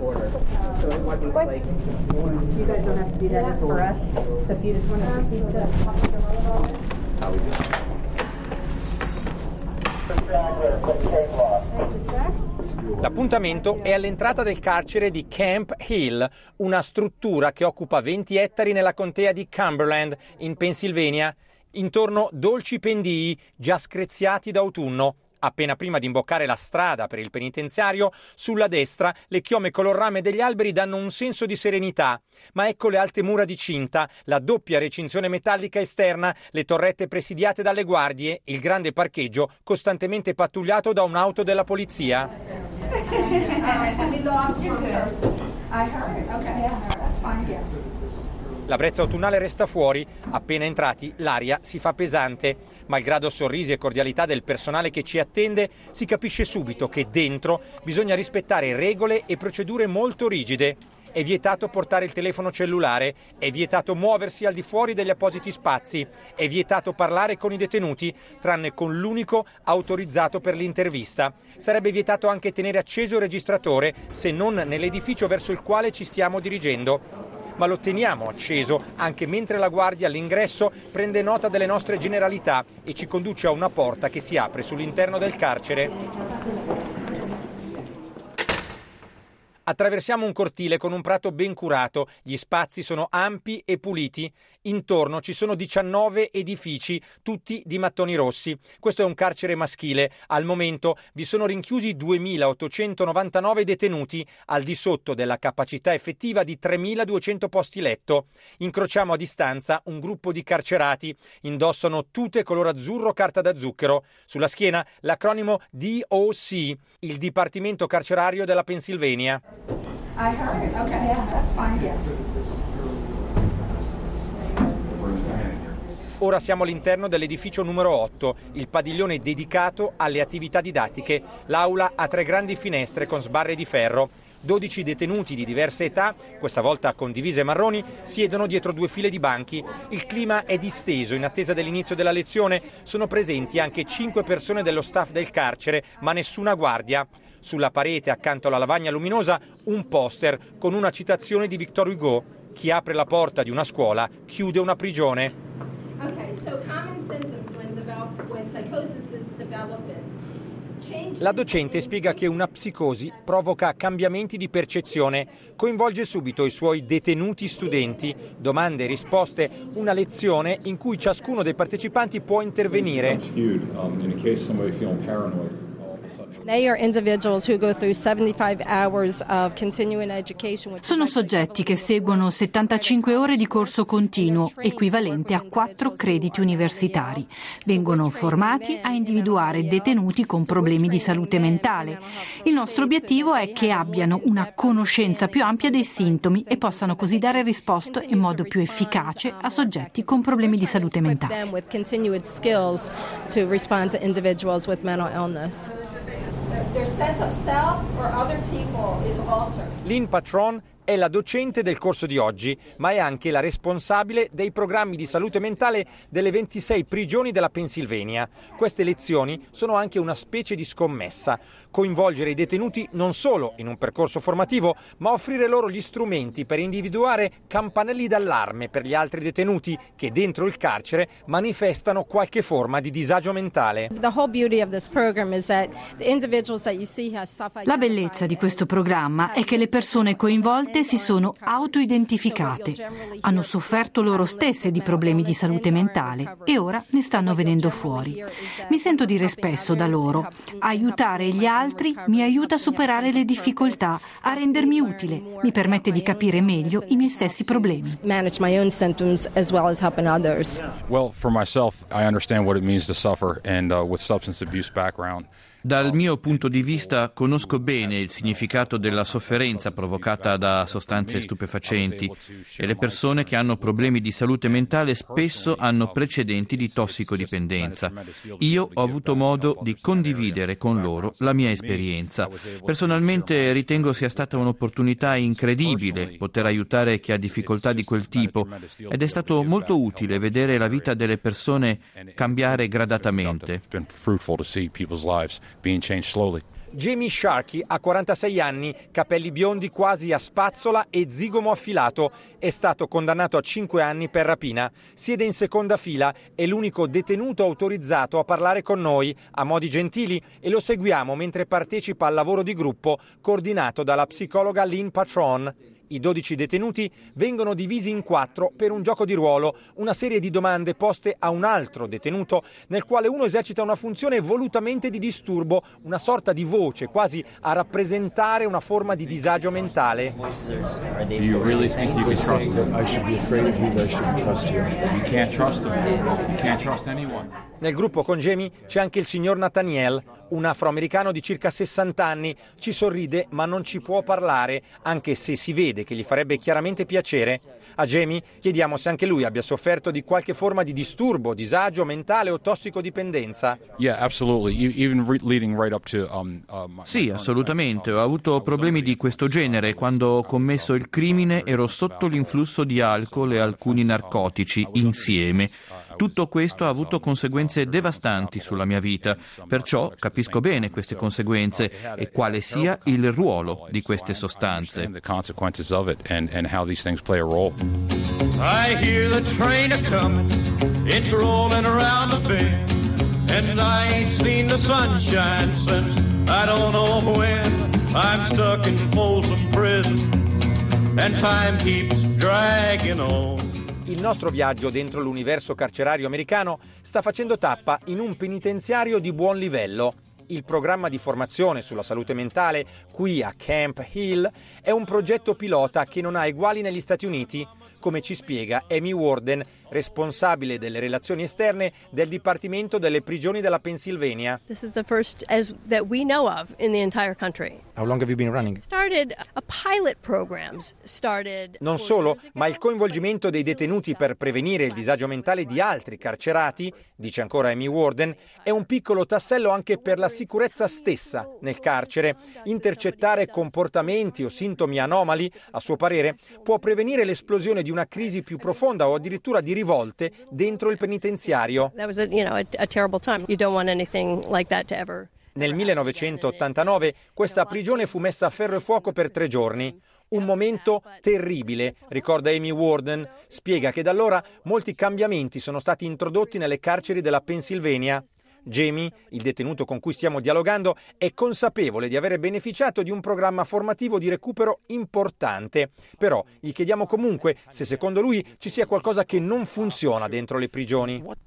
order. So it wasn't like... You guys don't have to do that for us. So if you just want to proceed to... How we do? L'appuntamento è all'entrata del carcere di Camp Hill, una struttura che occupa 20 ettari nella contea di Cumberland, in Pennsylvania. Intorno dolci pendii già screziati d'autunno. Appena prima di imboccare la strada per il penitenziario, sulla destra le chiome color rame degli alberi danno un senso di serenità. Ma ecco le alte mura di cinta, la doppia recinzione metallica esterna, le torrette presidiate dalle guardie, il grande parcheggio costantemente pattugliato da un'auto della polizia. La brezza autunnale resta fuori, appena entrati l'aria si fa pesante. Malgrado sorrisi e cordialità del personale che ci attende, si capisce subito che dentro bisogna rispettare regole e procedure molto rigide. È vietato portare il telefono cellulare, è vietato muoversi al di fuori degli appositi spazi, è vietato parlare con i detenuti, tranne con l'unico autorizzato per l'intervista. Sarebbe vietato anche tenere acceso il registratore, se non nell'edificio verso il quale ci stiamo dirigendo. Ma lo teniamo acceso anche mentre la guardia all'ingresso prende nota delle nostre generalità e ci conduce a una porta che si apre sull'interno del carcere. Attraversiamo un cortile con un prato ben curato, gli spazi sono ampi e puliti. Intorno ci sono 19 edifici, tutti di mattoni rossi. Questo è un carcere maschile. Al momento vi sono rinchiusi 2.899 detenuti, al di sotto della capacità effettiva di 3.200 posti letto. Incrociamo a distanza un gruppo di carcerati. Indossano tute color azzurro carta da zucchero. Sulla schiena l'acronimo DOC, il Dipartimento Carcerario della Pennsylvania. I heard. Okay, yeah, that's fine. Yeah. Ora siamo all'interno dell'edificio numero 8, il padiglione dedicato alle attività didattiche. L'aula ha 3 grandi finestre con sbarre di ferro. 12 detenuti di diverse età, questa volta con divise marroni, siedono dietro 2 file di banchi. Il clima è disteso in attesa dell'inizio della lezione. Sono presenti anche 5 persone dello staff del carcere, ma nessuna guardia. Sulla parete, accanto alla lavagna luminosa, un poster con una citazione di Victor Hugo. Chi apre la porta di una scuola chiude una prigione. Okay, so common symptoms when psychosis is developing. La docente spiega che una psicosi provoca cambiamenti di percezione, coinvolge subito i suoi detenuti studenti, domande e risposte, una lezione in cui ciascuno dei partecipanti può intervenire. Sono soggetti che seguono 75 ore di corso continuo, equivalente a 4 crediti universitari. Vengono formati a individuare detenuti con problemi di salute mentale. Il nostro obiettivo è che abbiano una conoscenza più ampia dei sintomi e possano così dare risposte in modo più efficace a soggetti con problemi di salute mentale. Their sense of self or other people is altered. Lynn Patron è la docente del corso di oggi, ma è anche la responsabile dei programmi di salute mentale delle 26 prigioni della Pennsylvania. Queste lezioni sono anche una specie di scommessa. Coinvolgere i detenuti non solo in un percorso formativo, ma offrire loro gli strumenti per individuare campanelli d'allarme per gli altri detenuti che dentro il carcere manifestano qualche forma di disagio mentale. La bellezza di questo programma è che le persone coinvolte si sono autoidentificate, hanno sofferto loro stesse di problemi di salute mentale e ora ne stanno venendo fuori. Mi sento dire spesso da loro: aiutare gli altri mi aiuta a superare le difficoltà, a rendermi utile, mi permette di capire meglio i miei stessi problemi. Well, for myself, I understand what it means to suffer, and with substance abuse background. Dal mio punto di vista conosco bene il significato della sofferenza provocata da sostanze stupefacenti e le persone che hanno problemi di salute mentale spesso hanno precedenti di tossicodipendenza. Io ho avuto modo di condividere con loro la mia esperienza. Personalmente ritengo sia stata un'opportunità incredibile poter aiutare chi ha difficoltà di quel tipo ed è stato molto utile vedere la vita delle persone cambiare gradatamente. Jamie Sharkey ha 46 anni, capelli biondi quasi a spazzola e zigomo affilato. È stato condannato a 5 anni per rapina. Siede in seconda fila, è l'unico detenuto autorizzato a parlare con noi a modi gentili e lo seguiamo mentre partecipa al lavoro di gruppo coordinato dalla psicologa Lynn Patron. I 12 detenuti vengono divisi in 4 per un gioco di ruolo, una serie di domande poste a un altro detenuto nel quale uno esercita una funzione volutamente di disturbo, una sorta di voce quasi a rappresentare una forma di disagio mentale. Do you really think you can trust them? I should be afraid of you, but I shouldn't trust you. You can't trust them. You can't trust anyone. Nel gruppo con Jamie c'è anche il signor Nathaniel, un afroamericano di circa 60 anni. Ci sorride ma non ci può parlare, anche se si vede che gli farebbe chiaramente piacere. A Jamie chiediamo se anche lui abbia sofferto di qualche forma di disturbo, disagio mentale o tossicodipendenza. Yeah, absolutely. Even leading right up to Sì, assolutamente. Ho avuto problemi di questo genere. Quando ho commesso il crimine ero sotto l'influsso di alcol e alcuni narcotici insieme. Tutto questo ha avuto conseguenze devastanti sulla mia vita, perciò capisco bene queste conseguenze e quale sia il ruolo di queste sostanze. the consequences of it and how these things play a role. I hear the train a-comin', it's rollin' around the bend, and I ain't seen the sunshine since I don't know when. I'm stuck in Folsom Prison, and time keeps dragging on. Il nostro viaggio dentro l'universo carcerario americano sta facendo tappa in un penitenziario di buon livello. Il programma di formazione sulla salute mentale qui a Camp Hill è un progetto pilota che non ha eguali negli Stati Uniti, come ci spiega Amy Warden, responsabile delle relazioni esterne del Dipartimento delle Prigioni della Pennsylvania. This is the first that we know of in the entire country. How long have you been running? Non solo, ma il coinvolgimento dei detenuti per prevenire il disagio mentale di altri carcerati, dice ancora Amy Warden, è un piccolo tassello anche per la sicurezza stessa nel carcere. Intercettare comportamenti o sintomi anomali, a suo parere, può prevenire l'esplosione di una crisi più profonda o addirittura di rivolte dentro il penitenziario. Nel 1989 questa prigione fu messa a ferro e fuoco per 3 giorni. Un momento terribile, ricorda Amy Warden. Spiega che da allora molti cambiamenti sono stati introdotti nelle carceri della Pennsylvania. Jamie, il detenuto con cui stiamo dialogando, è consapevole di avere beneficiato di un programma formativo di recupero importante. Però gli chiediamo comunque se secondo lui ci sia qualcosa che non funziona dentro le prigioni. Well,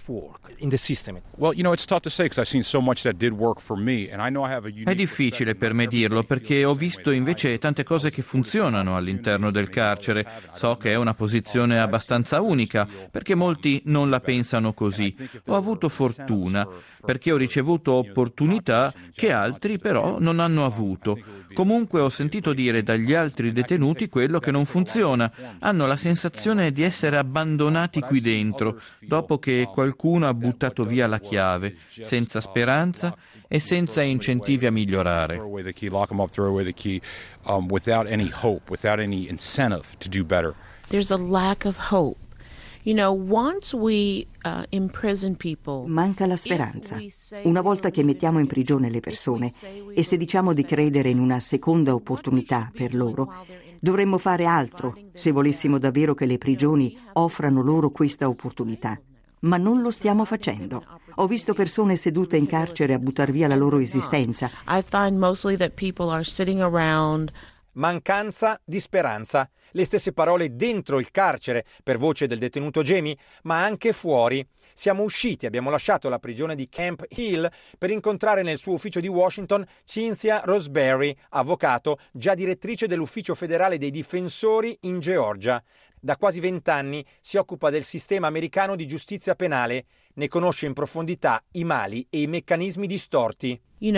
it's tough to say because I've seen so much that did work for me and I know I have a unique. È difficile per me dirlo perché ho visto invece tante cose che funzionano all'interno del carcere. So che è una posizione abbastanza unica perché molti non la pensano così. Ho avuto fortuna perché ho ricevuto opportunità che altri però non hanno avuto. Comunque ho sentito dire dagli altri detenuti quello che non funziona. Hanno la sensazione di essere abbandonati qui dentro, dopo che qualcuno ha buttato via la chiave, senza speranza e senza incentivi a migliorare. There's a lack of hope. You know, once we imprison people, manca la speranza. Una volta che mettiamo in prigione le persone e se diciamo di credere in una seconda opportunità per loro, dovremmo fare altro se volessimo davvero che le prigioni offrano loro questa opportunità. Ma non lo stiamo facendo. Ho visto persone sedute in carcere a buttar via la loro esistenza. I find mostly that people are sitting around. Mancanza di speranza. Le stesse parole dentro il carcere, per voce del detenuto Jamie, ma anche fuori. Siamo usciti, abbiamo lasciato la prigione di Camp Hill per incontrare nel suo ufficio di Washington Cynthia Roseberry, avvocato, già direttrice dell'Ufficio federale dei difensori in Georgia. Da quasi 20 anni si occupa del sistema americano di giustizia penale, ne conosce in profondità i mali e i meccanismi distorti.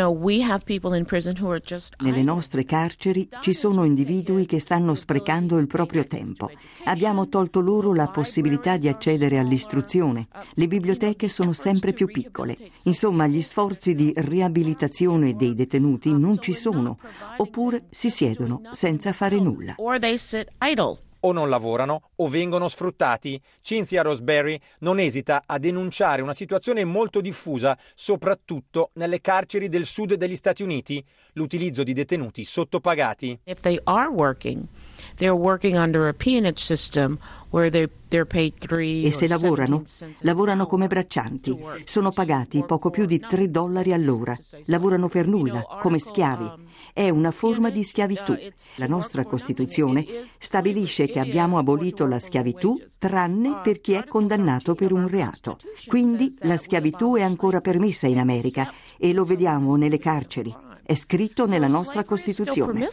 Nelle nostre carceri ci sono individui che stanno sprecando il proprio tempo. Abbiamo tolto loro la possibilità di accedere all'istruzione. Le biblioteche sono sempre più piccole. Insomma, gli sforzi di riabilitazione dei detenuti non ci sono, oppure si siedono senza fare nulla. o non lavorano o vengono sfruttati. Cynthia Roseberry non esita a denunciare una situazione molto diffusa, soprattutto nelle carceri del sud degli Stati Uniti, l'utilizzo di detenuti sottopagati. If they are working, they're working under a peonage system where they're paid 3 E se lavorano come braccianti. Sono pagati poco più di $3 all'ora. Lavorano per nulla, come schiavi. È una forma di schiavitù. La nostra Costituzione stabilisce che abbiamo abolito la schiavitù tranne per chi è condannato per un reato. Quindi la schiavitù è ancora permessa in America e lo vediamo nelle carceri. È scritto nella nostra Costituzione.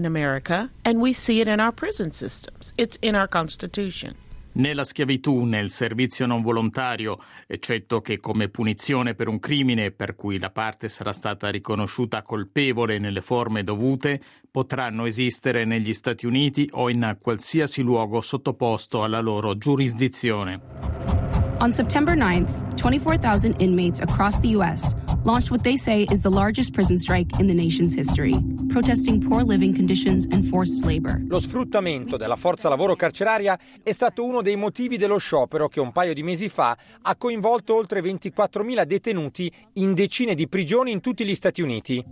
Nella schiavitù, nel servizio non volontario, eccetto che come punizione per un crimine per cui la parte sarà stata riconosciuta colpevole nelle forme dovute, potranno esistere negli Stati Uniti o in qualsiasi luogo sottoposto alla loro giurisdizione. On September 9th, 24,000 inmates across the U.S. launched what they say is the largest prison strike in the nation's history, protesting poor living conditions and forced labor. Lo sfruttamento della forza lavoro carceraria è stato uno dei motivi dello sciopero che un paio di mesi fa ha coinvolto oltre 24.000 detenuti in decine di prigioni in tutti gli Stati Uniti.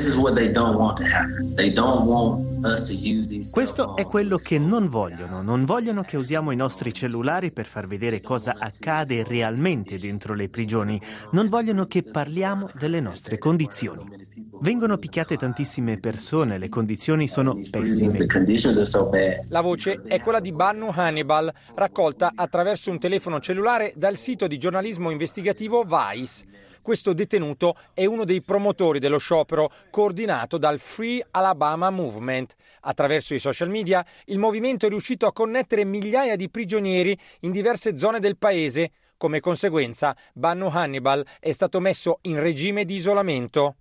Questo è quello che non vogliono. Non vogliono che usiamo i nostri cellulari per far vedere cosa accade realmente dentro le prigioni. Non vogliono che parliamo delle nostre condizioni. Vengono picchiate tantissime persone, le condizioni sono pessime. La voce è quella di Bannu Hannibal, raccolta attraverso un telefono cellulare dal sito di giornalismo investigativo Vice. Questo detenuto è uno dei promotori dello sciopero coordinato dal Free Alabama Movement. Attraverso i social media il movimento è riuscito a connettere migliaia di prigionieri in diverse zone del paese. Come conseguenza, Bannu Hannibal è stato messo in regime di isolamento.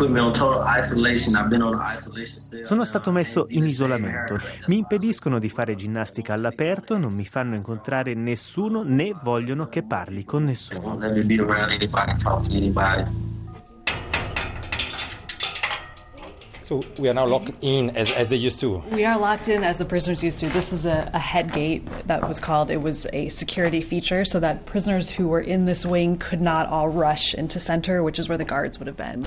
Sono stato messo in isolamento. Mi impediscono di fare ginnastica all'aperto, non mi fanno incontrare nessuno né vogliono che parli con nessuno. So we are now locked in as they used to. We are locked in as the prisoners used to. This is a head gate that was called. It was a security feature so that prisoners who were in this wing could not all rush into center, which is where the guards would have been.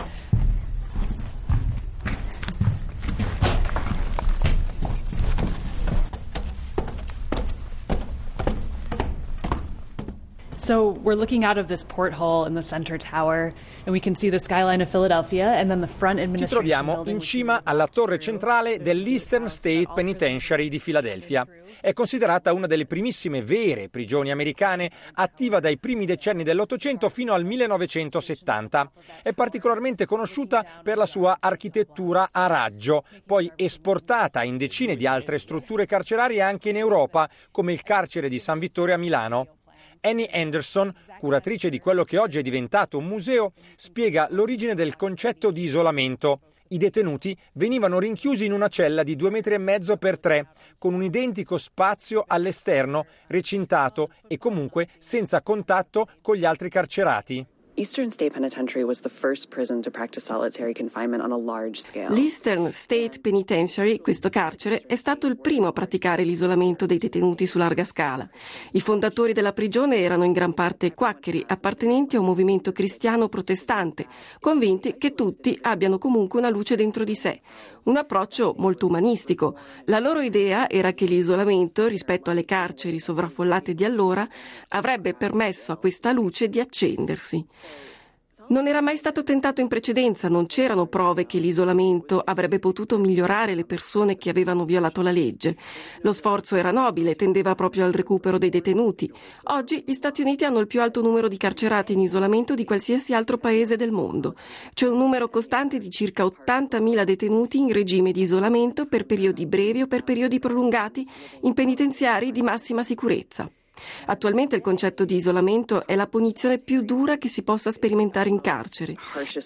So we're looking out of this porthole in the center tower and we can see the skyline of Philadelphia and then the front administration. Ci troviamo in cima alla torre centrale dell'Eastern State Penitentiary di Filadelfia. È considerata una delle primissime vere prigioni americane, attiva dai primi decenni dell'Ottocento fino al 1970. È particolarmente conosciuta per la sua architettura a raggio, poi esportata in decine di altre strutture carcerarie anche in Europa, come il carcere di San Vittore a Milano. Annie Anderson, curatrice di quello che oggi è diventato un museo, spiega l'origine del concetto di isolamento. I detenuti venivano rinchiusi in una cella di 2,5 metri per 3, con un identico spazio all'esterno, recintato e comunque senza contatto con gli altri carcerati. Eastern State Penitentiary was the first prison to practice solitary confinement on a large scale. L'Eastern State Penitentiary, questo carcere, è stato il primo a praticare l'isolamento dei detenuti su larga scala. I fondatori della prigione erano in gran parte quaccheri, appartenenti a un movimento cristiano protestante, convinti che tutti abbiano comunque una luce dentro di sé. Un approccio molto umanistico. La loro idea era che l'isolamento, rispetto alle carceri sovraffollate di allora, avrebbe permesso a questa luce di accendersi. Non era mai stato tentato in precedenza, non c'erano prove che l'isolamento avrebbe potuto migliorare le persone che avevano violato la legge. Lo sforzo era nobile, tendeva proprio al recupero dei detenuti. Oggi gli Stati Uniti hanno il più alto numero di carcerati in isolamento di qualsiasi altro paese del mondo. C'è un numero costante di circa 80.000 detenuti in regime di isolamento per periodi brevi o per periodi prolungati in penitenziari di massima sicurezza. Attualmente il concetto di isolamento è la punizione più dura che si possa sperimentare in carcere.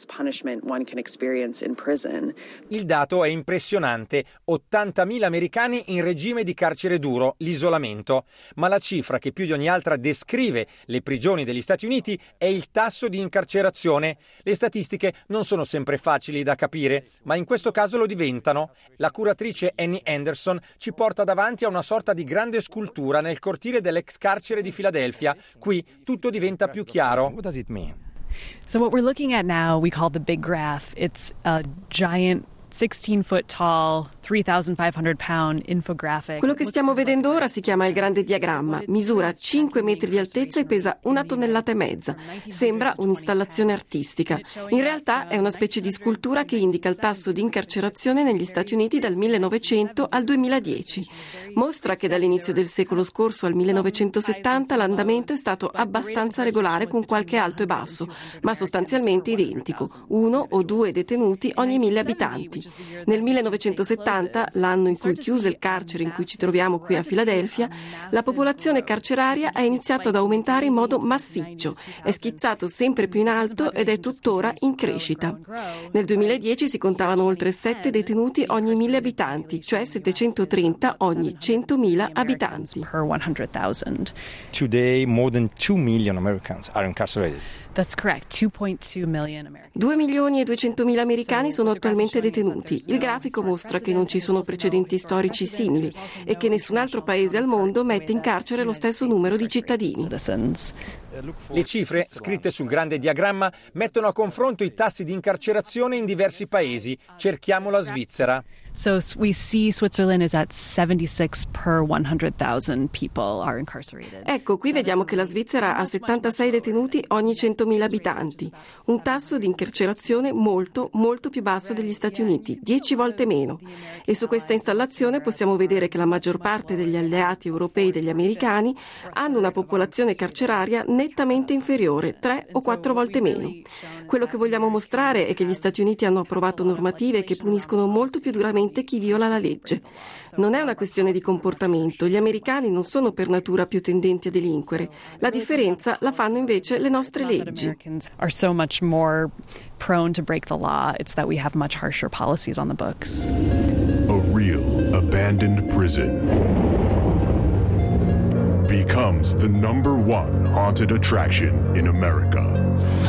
Il dato è impressionante: 80.000 americani in regime di carcere duro, l'isolamento. Ma la cifra che più di ogni altra descrive le prigioni degli Stati Uniti è il tasso di incarcerazione. Le statistiche non sono sempre facili da capire, ma in questo caso lo diventano. La curatrice Annie Anderson ci porta davanti a una sorta di grande scultura nel cortile dell'ex carcere di Filadelfia. Qui tutto diventa più chiaro. What does it mean? So what we're looking at now, we call the big graph. It's a giant 16-foot tall, 3,500-pound infographic. Quello che stiamo vedendo ora si chiama il grande diagramma. Misura 5 metri di altezza e pesa 1,5 tonnellate. Sembra un'installazione artistica. In realtà è una specie di scultura che indica il tasso di incarcerazione negli Stati Uniti dal 1900 al 2010. Mostra che dall'inizio del secolo scorso al 1970 l'andamento è stato abbastanza regolare, con qualche alto e basso, ma sostanzialmente identico, 1 o 2 detenuti ogni 1.000 abitanti. Nel 1970, l'anno in cui chiuse il carcere in cui ci troviamo qui a Filadelfia, la popolazione carceraria ha iniziato ad aumentare in modo massiccio, è schizzato sempre più in alto ed è tuttora in crescita. Nel 2010 si contavano oltre 7 detenuti ogni 1.000 abitanti, cioè 730 ogni 100.000 abitanti. Today, more than 2 million Americans are incarcerated. That's correct, 2.2 million Americans. 2.200.000 americani sono attualmente detenuti. Il grafico mostra che non ci sono precedenti storici simili e che nessun altro paese al mondo mette in carcere lo stesso numero di cittadini. Le cifre, scritte sul grande diagramma, mettono a confronto i tassi di incarcerazione in diversi paesi. Cerchiamo la Svizzera. So we see Switzerland is at 76 per 100,000 people are incarcerated. Ecco, qui vediamo che la Svizzera ha 76 detenuti ogni 100.000 abitanti, un tasso di incarcerazione molto, molto più basso degli Stati Uniti, 10 volte meno. E su questa installazione possiamo vedere che la maggior parte degli alleati europei degli americani hanno una popolazione carceraria nettamente inferiore, 3 o 4 volte meno. Quello che vogliamo mostrare è che gli Stati Uniti hanno approvato normative che puniscono molto più duramente chi viola la legge. Non è una questione di comportamento. Gli americani non sono per natura più tendenti a delinquere. La differenza la fanno invece le nostre leggi. Are so much more prone to break the law. It's that we have much harsher policies on the books. A real abandoned prison becomes the number one haunted attraction in America.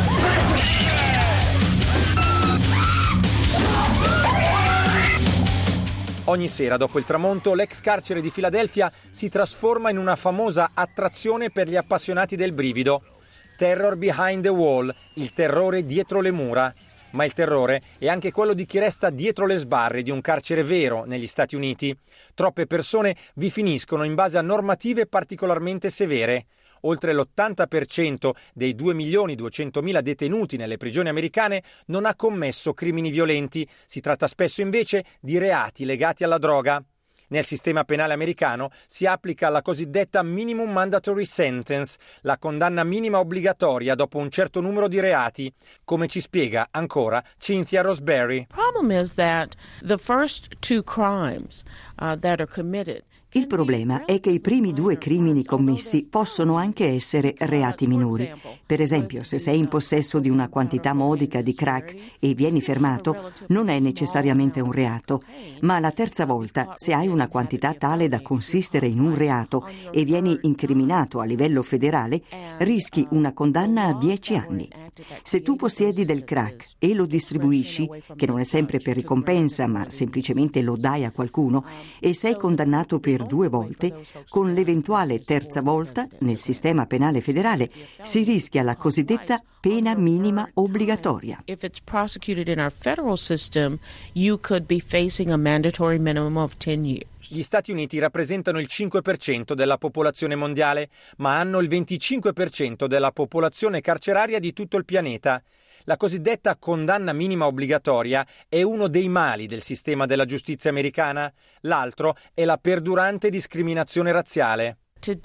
Ogni sera dopo il tramonto, l'ex carcere di Filadelfia si trasforma in una famosa attrazione per gli appassionati del brivido. Terror behind the wall, il terrore dietro le mura. Ma il terrore è anche quello di chi resta dietro le sbarre di un carcere vero negli Stati Uniti. Troppe persone vi finiscono in base a normative particolarmente severe. Oltre l'80% dei 2.200.000 detenuti nelle prigioni americane non ha commesso crimini violenti. Si tratta spesso invece di reati legati alla droga. Nel sistema penale americano si applica la cosiddetta minimum mandatory sentence, la condanna minima obbligatoria dopo un certo numero di reati, come ci spiega ancora Cynthia Roseberry. The problem is that the first 2 crimes that are committed. Il problema è che i primi 2 crimini commessi possono anche essere reati minori. Per esempio, se sei in possesso di una quantità modica di crack e vieni fermato, non è necessariamente un reato. Ma la terza volta, se hai una quantità tale da consistere in un reato e vieni incriminato a livello federale, rischi una condanna a 10 anni. Se tu possiedi del crack e lo distribuisci, che non è sempre per ricompensa, ma semplicemente lo dai a qualcuno, e sei condannato per 2 volte, con l'eventuale terza volta, nel sistema penale federale, si rischia la cosiddetta pena minima obbligatoria. If it's prosecuted in our federal system, you could be facing a mandatory minimum of 10 years. Gli Stati Uniti rappresentano il 5% della popolazione mondiale, ma hanno il 25% della popolazione carceraria di tutto il pianeta. La cosiddetta condanna minima obbligatoria è uno dei mali del sistema della giustizia americana. L'altro è la perdurante discriminazione razziale.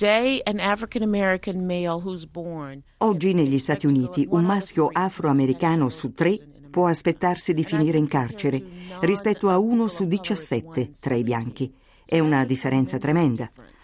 Oggi negli Stati Uniti un maschio afroamericano su 3 può aspettarsi di finire in carcere, rispetto a 1 su 17 tra i bianchi. È una differenza tremenda.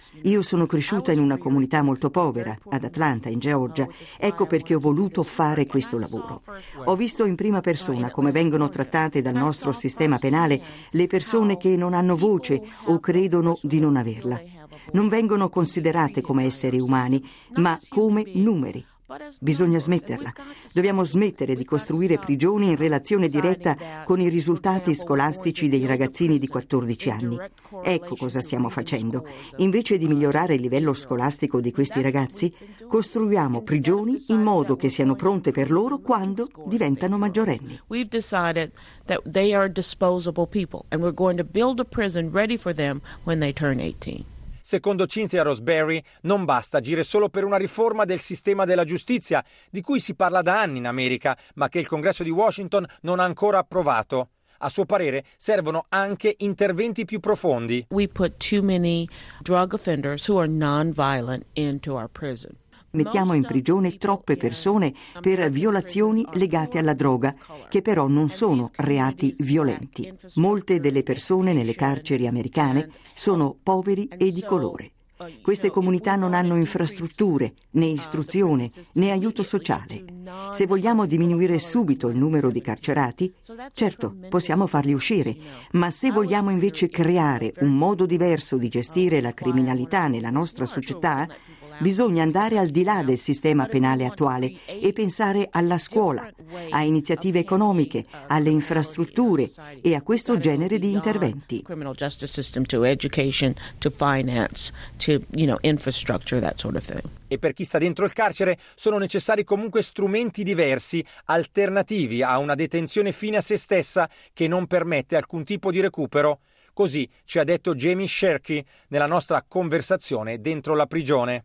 Io sono cresciuta in una comunità molto povera, ad Atlanta, in Georgia. Ecco perché ho voluto fare questo lavoro. Ho visto in prima persona come vengono trattate dal nostro sistema penale le persone che non hanno voce o credono di non averla. Non vengono considerate come esseri umani, ma come numeri. Bisogna smetterla. Dobbiamo smettere di costruire prigioni in relazione diretta con i risultati scolastici dei ragazzini di 14 anni. Ecco cosa stiamo facendo. Invece di migliorare il livello scolastico di questi ragazzi, costruiamo prigioni in modo che siano pronte per loro quando diventano maggiorenni. We've decided that they are disposable people and we're going to build a prison ready for them when they turn 18. Secondo Cynthia Roseberry non basta agire solo per una riforma del sistema della giustizia, di cui si parla da anni in America, ma che il Congresso di Washington non ha ancora approvato. A suo parere servono anche interventi più profondi. We put too many drug offenders who are non-violent into our prison. Mettiamo in prigione troppe persone per violazioni legate alla droga, che però non sono reati violenti. Molte delle persone nelle carceri americane sono poveri e di colore. Queste comunità non hanno infrastrutture, né istruzione, né aiuto sociale. Se vogliamo diminuire subito il numero di carcerati, certo, possiamo farli uscire, ma se vogliamo invece creare un modo diverso di gestire la criminalità nella nostra società, bisogna andare al di là del sistema penale attuale e pensare alla scuola, a iniziative economiche, alle infrastrutture e a questo genere di interventi. Criminal justice system to education, to finance, to, infrastructure, that sort of thing. E per chi sta dentro il carcere sono necessari comunque strumenti diversi, alternativi a una detenzione fine a se stessa che non permette alcun tipo di recupero. Così ci ha detto Jamie Sherky nella nostra conversazione dentro la prigione.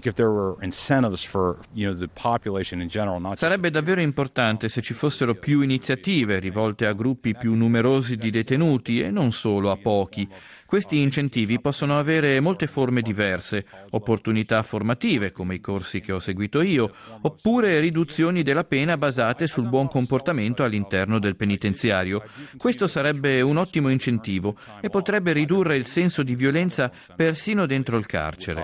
Sarebbe davvero importante se ci fossero più iniziative rivolte a gruppi più numerosi di detenuti e non solo a pochi. Questi incentivi possono avere molte forme diverse, opportunità formative come i corsi che ho seguito io, oppure riduzioni della pena basate sul buon comportamento all'interno del penitenziario. Questo sarebbe un ottimo incentivo e potrebbe ridurre il senso di violenza persino dentro il carcere.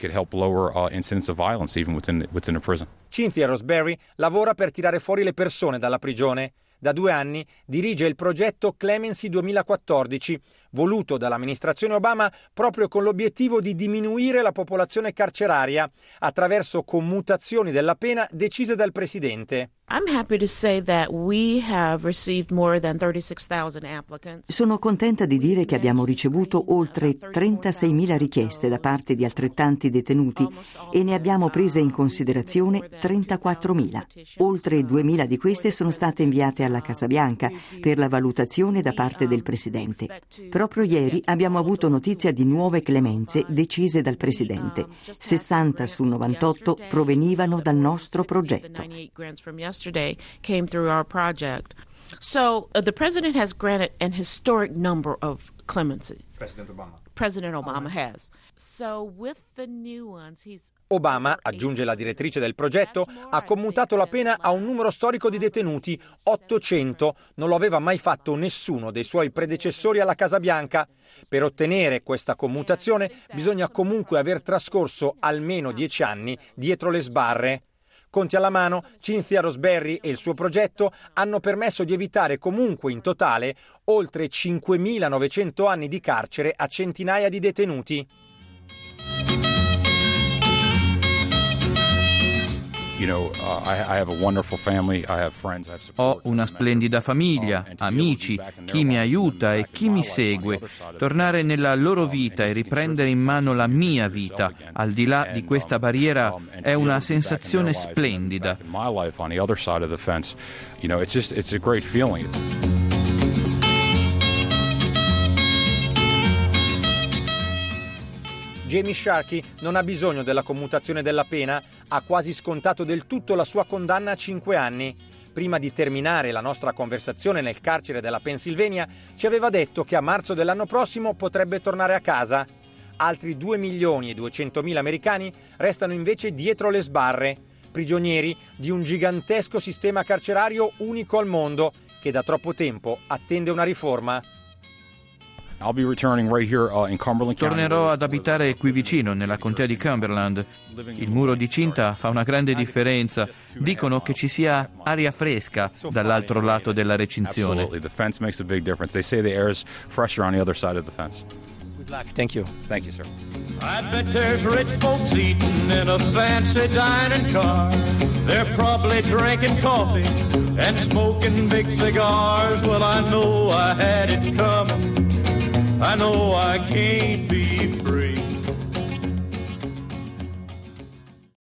Cynthia Roseberry lavora per tirare fuori le persone dalla prigione. Da 2 anni dirige il progetto Clemency 2014, voluto dall'amministrazione Obama proprio con l'obiettivo di diminuire la popolazione carceraria attraverso commutazioni della pena decise dal presidente. I'm happy to say that we have received more than 36,000 applicants. Sono contenta di dire che abbiamo ricevuto oltre 36.000 richieste da parte di altrettanti detenuti e ne abbiamo prese in considerazione 34.000. Oltre 2.000 di queste sono state inviate alla Casa Bianca per la valutazione da parte del presidente. Proprio ieri abbiamo avuto notizia di nuove clemenze decise dal presidente. 60 su 98 provenivano dal nostro progetto. Yesterday came through our project. So the president has granted an historic number of clemencies. President Obama has. So with the new ones, Obama, aggiunge la direttrice del progetto, ha commutato la pena a un numero storico di detenuti, 800. Non lo aveva mai fatto nessuno dei suoi predecessori alla Casa Bianca. Per ottenere questa commutazione bisogna comunque aver trascorso almeno 10 anni dietro le sbarre. Conti alla mano, Cynthia Roseberry e il suo progetto hanno permesso di evitare comunque in totale oltre 5.900 anni di carcere a centinaia di detenuti. Ho una splendida famiglia, amici, chi mi aiuta e chi mi segue. Tornare nella loro vita e riprendere in mano la mia vita, al di là di questa barriera, è una sensazione splendida. Jamie Sherky non ha bisogno della commutazione della pena, ha quasi scontato del tutto la sua condanna a 5 anni. Prima di terminare la nostra conversazione nel carcere della Pennsylvania, ci aveva detto che a marzo dell'anno prossimo potrebbe tornare a casa. Altri 2.200.000 americani restano invece dietro le sbarre, prigionieri di un gigantesco sistema carcerario unico al mondo, che da troppo tempo attende una riforma. I'll be returning right here in Cumberland County. Tornerò ad abitare qui vicino, nella contea di Cumberland. Il muro di cinta fa una grande differenza. Dicono che ci sia aria fresca dall'altro lato della recinzione. Absolutely, the fence makes a big difference. They say the air is fresher on the other side of the fence. Good luck. Thank you. Thank you, sir. I bet there's rich folks eating in a fancy dining car. They're probably drinking coffee and smoking big cigars. Well, I know I had it coming. I know I can't be free.